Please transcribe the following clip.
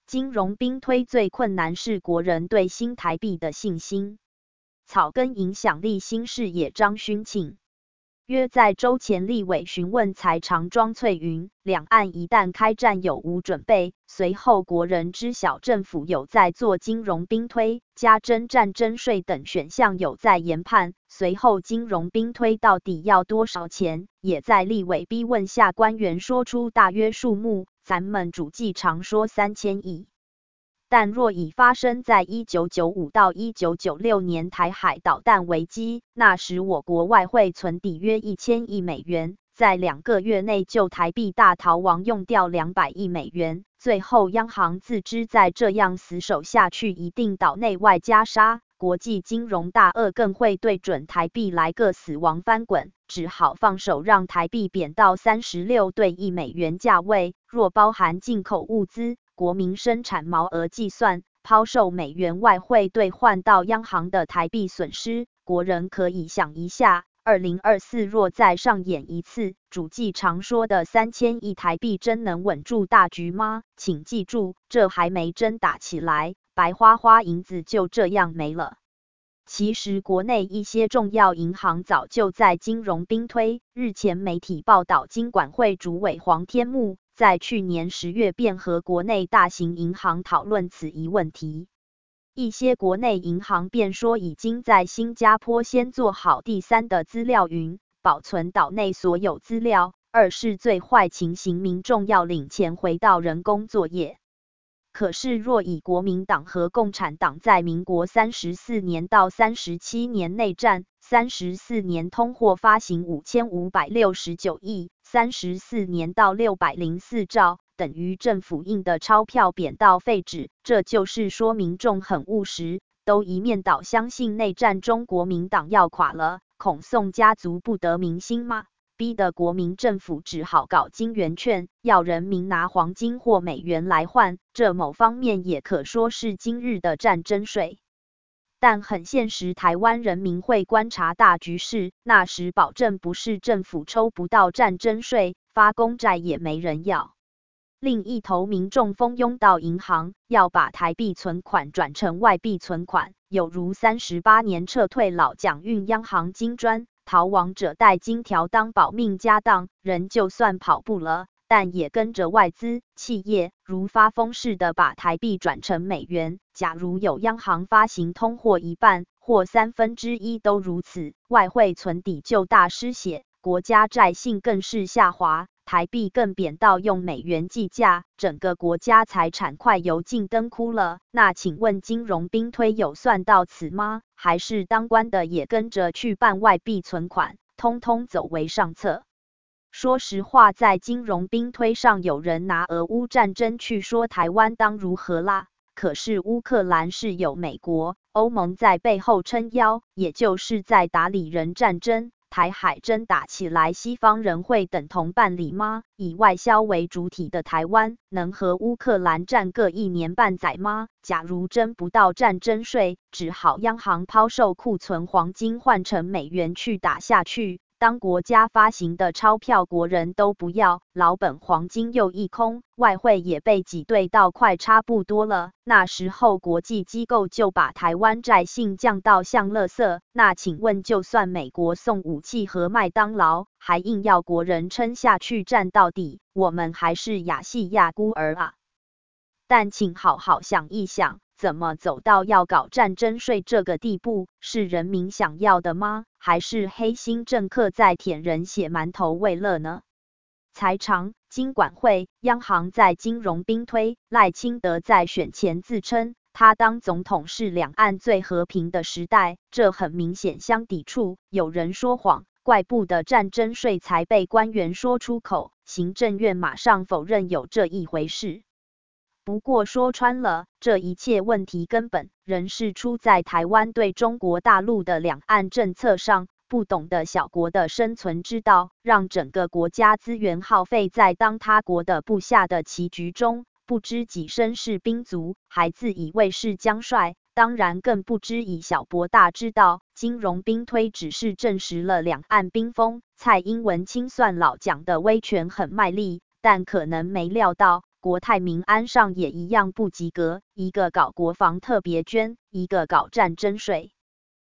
金融兵推最困难是国人对新台币的信心。草根影响力新视野张勋庆约在周前立委询问财长庄翠云，两岸一旦开战有无准备？随后国人知晓政府有在做金融兵推、加征战争税等选项有在研判。随后金融兵推到底要多少钱，也在立委逼问下官员说出大约数目。咱们主计常说3000亿。但若已发生在1995到1996年台海导弹危机，那时我国外汇存底约1000亿美元，在2个月内就台币大逃亡用掉200亿美元，最后央行自知再这样死守下去一定倒内外夹杀，国际金融大鳄更会对准台币来个死亡翻滚，只好放手让台币贬到36对1美元价位，若包含进口物资，国民生产毛额计算，抛售美元外汇兑换到央行的台币损失，国人可以想一下，2024若再上演一次，主计常说的3000亿台币真能稳住大局吗？请记住，这还没真打起来，白花花银子就这样没了。其实国内一些重要银行早就在金融兵推，日前媒体报道金管会主委黄天牧在去年10月便和国内大型银行讨论此一问题。一些国内银行便说已经在新加坡先做好第三的资料云，保存岛内所有资料。二是最坏情形，民众要领钱回到人工作业。可是若以国民党和共产党在民国34年到37年内战，34年通货发行5569亿，34年到604兆，等于政府印的钞票贬到废纸，这就是说民众很务实，都一面倒相信内战中国民党要垮了，孔宋家族不得民心吗？逼得国民政府只好搞金元券，要人民拿黄金或美元来换，这某方面也可说是今日的战争税。但很现实，台湾人民会观察大局势，那时保证不是政府抽不到战争税，发公债也没人要。另一头，民众蜂拥到银行，要把台币存款转成外币存款，有如38年撤退老蒋运央行金砖，逃亡者带金条当保命家当，人就算跑步了，但也跟着外资企业如发疯似的把台币转成美元。假如有央行发行通货一半或1/3都如此，外汇存底就大失血，国家债信更是下滑，台币更贬到用美元计价，整个国家财产快油尽灯枯了。那请问金融兵推有算到此吗？还是当官的也跟着去办外币存款，通通走为上策？说实话，在金融兵推上，有人拿俄乌战争去说台湾当如何啦。可是乌克兰是有美国、欧盟在背后撑腰，也就是在打理人战争。台海真打起来，西方人会等同办理吗？以外销为主体的台湾，能和乌克兰战个1年半载吗？假如征不到战争税，只好央行抛售库存黄金换成美元去打下去。当国家发行的钞票国人都不要，老本黄金又一空，外汇也被挤兑到快差不多了，那时候国际机构就把台湾债信降到像垃圾。那请问，就算美国送武器和麦当劳，还硬要国人撑下去战到底，我们还是亚细亚孤儿啊。但请好好想一想，怎么走到要搞战争税这个地步，是人民想要的吗？还是黑心政客在舔人血馒头为乐呢？财长、金管会、央行在金融兵推，赖清德在选前自称他当总统是两岸最和平的时代，这很明显相抵触。有人说谎，怪不得战争税才被官员说出口，行政院马上否认有这一回事。不过说穿了，这一切问题根本仍是出在台湾对中国大陆的两岸政策上，不懂得小国的生存之道，让整个国家资源耗费在当他国的部下的棋局中，不知己身是兵卒，还自以为是将帅，当然更不知以小博大之道。金融兵推只是证实了两岸冰封，蔡英文清算老蒋的威权很卖力，但可能没料到国泰民安上也一样不及格，一个搞国防特别捐，一个搞战争税。